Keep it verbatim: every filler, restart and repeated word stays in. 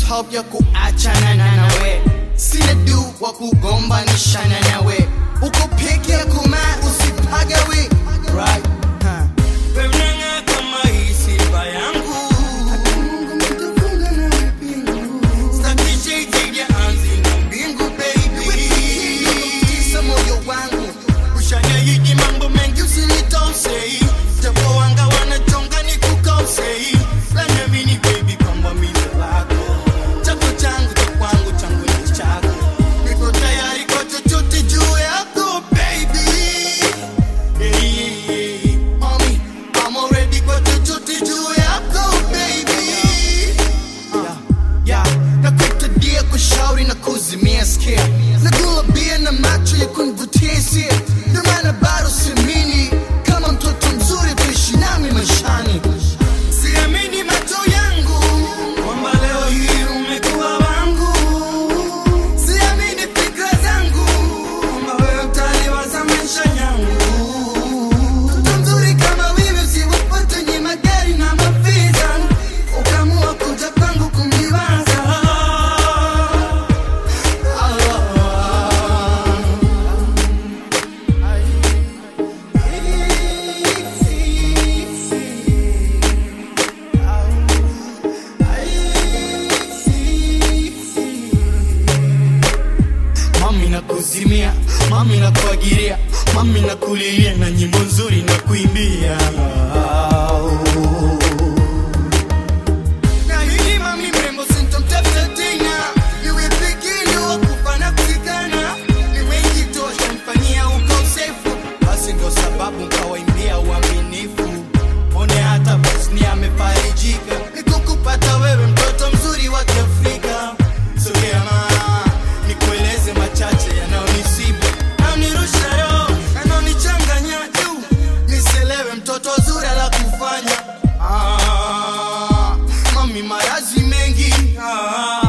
hope ya kuachana nawe. Sina do wa kugombanishana nawe. Uko peke yako ma usipagawe. Right? Huh. Wewe kama hii sifa yangu. Mungu mtafunga na mapingu. Staki shade ya anzi na mbingu baby. Kisa moyo wangu. Ushanya hiki mambo mengi usinitose. Japo wanga wanachonga ni kukose. Lana mini baby kwamba mimi wako. Chako changu cha kwangu changu ni chako. Niko tayari kwa chochote juu yako baby. Hey, hey, hey. Mommy, I'm already kwa chochote juu yako baby. yeah, yeah. Nakutadia kushauri na kuzimia skia. Nagula bia na macho ya kunivutia hisia. Ndio maana bado siamini kama mtoto mzuri tuishi nami maishani. Siamini macho yangu kwamba leo hii umekuwa wangu. Siamini fikra zangu kwamba wewe utaliwaza maisha yangu. Mtoto mzuri kama wewe usiwapate nye magari na mafiza. Ukaamua kuja kwangu kumliwaza. Mami na kuzimia, mami na kuagiria, mami na kulilia na nyimbo nzuri na kuimbia. Na hili mami mrembo sintomtafuta tena. Niwe pekee wa kufa na kuzikana. Ni wengi tosha mfanyia ukosefu. Basi ndo sababu nkawaimbia uaminifu. One hata Bosni amefarijika. Nikukupata wewe mtoto mzuri wa Kiafrika. Sogea ma, nikueleze machache yanayonisibu. Yananirusha roho, yananichanganya juu. Niselewe mtoto zuri la kufanya. Ah, mami marazi mengi. Ah.